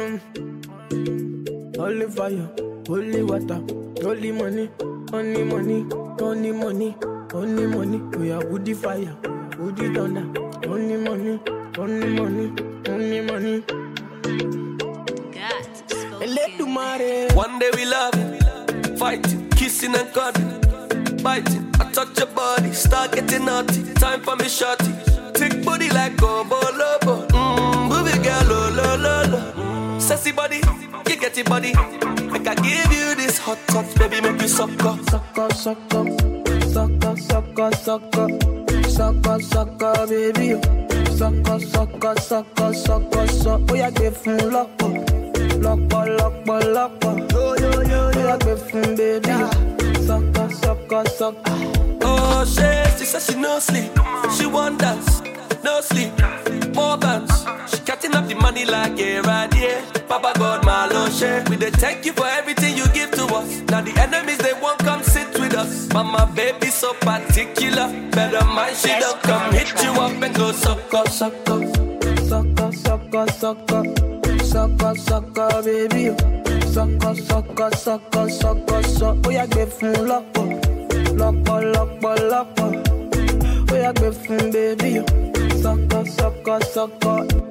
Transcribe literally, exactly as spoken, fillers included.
Um, holy fire, holy water, holy money, only money, only money, only money. We are woody fire, woody thunder, only money, only money, only money. One day we love it, fighting, kissing and cuddling, biting. I touch your body, start getting naughty. Time for me shorty, thick body like Gombo Lobo. Mmm, movie girl, lo lo lo lo. Sassy body, you get it body. Make I give you this hot touch, baby, make you suck up, suck up, suck up, suck up, suck up, suck up, suck up, suck up, baby. Suck up, suck up, suck up, suck up, suck up. Oh yeah, give me lock up. Lock up, lock up, lock up. Yo, yo, yo, yo. Give me baby. Sucka, sucka, sucka. Oh, shit, she says she no sleep. She want dance, no sleep. More bands. She cutting up the money like a radier. Papa God, my Lord, share. We they thank you for everything you give to us. Now the enemies, they won't come sit with us. Mama, baby, so particular. Better mind, she don't come hit you up and go sucka, sucka. Sucka, sucka, sucka. Sucka, sucka, baby. Sucka, sucka, sucka, sucka, sucka. Oh, yeah, give me lock up. Lock up, lock up, lock up. Oh, yeah, give me baby. Sucka, sucka, sucka.